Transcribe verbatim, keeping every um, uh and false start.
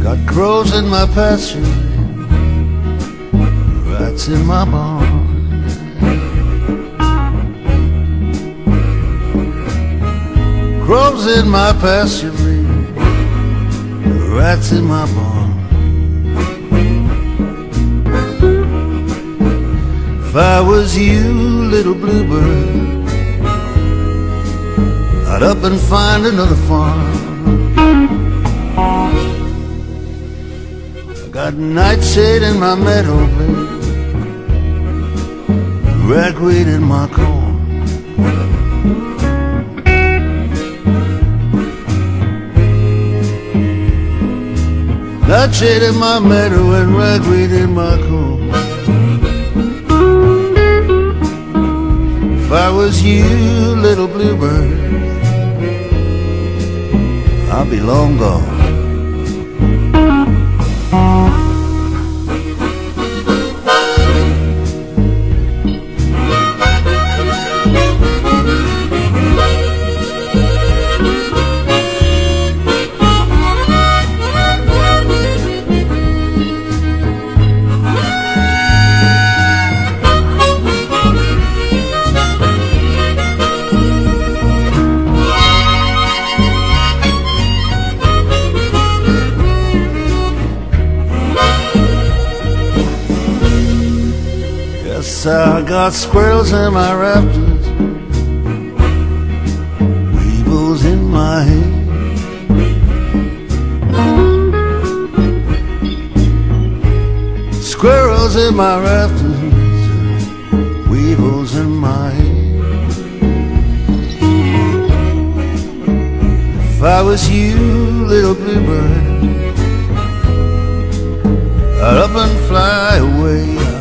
Got crows in my pasture, rats in my barn. Crows in my pasture, rats in my barn. If I was you, little bluebird, I'd up and find another farm. I got nightshade in my meadow, babe, ragweed in my corn. Nightshade in my meadow and ragweed in my corn. If I was you, little bluebird, I'd be long gone. I got squirrels in my rafters, weevils in my hay. Squirrels in my rafters, weevils in my hay. If I was you, little bluebird, I'd up and fly away.